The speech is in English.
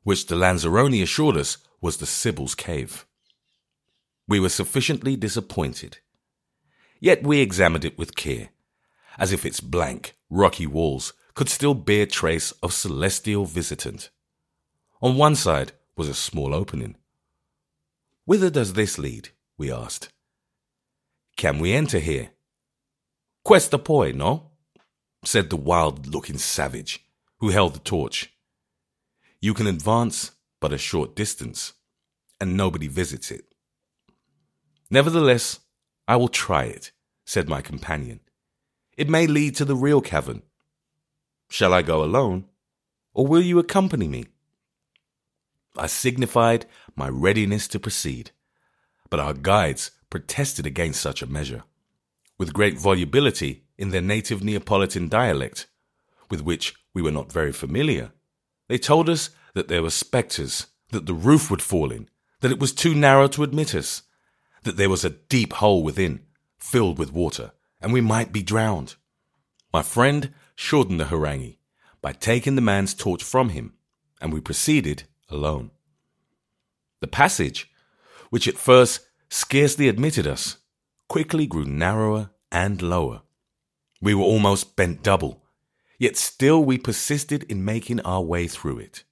which the Lanzarone assured us was the Sibyl's Cave. We were sufficiently disappointed. Yet we examined it with care, as if its blank, rocky walls could still bear trace of celestial visitant. On one side was a small opening. "Whither does this lead?" we asked. "Can we enter here?" "Questa poi, no?" said the wild-looking savage who held the torch. "You can advance but a short distance, and nobody visits it." "Nevertheless, I will try it," said my companion. "It may lead to the real cavern. Shall I go alone, or will you accompany me?" I signified my readiness to proceed, but our guides protested against such a measure. With great volubility in their native Neapolitan dialect, with which we were not very familiar, they told us that there were spectres, that the roof would fall in, that it was too narrow to admit us, that there was a deep hole within, filled with water, and we might be drowned. My friend shortened the harangue by taking the man's torch from him, and we proceeded alone. The passage, which at first scarcely admitted us, quickly grew narrower and lower. We were almost bent double, yet still we persisted in making our way through it.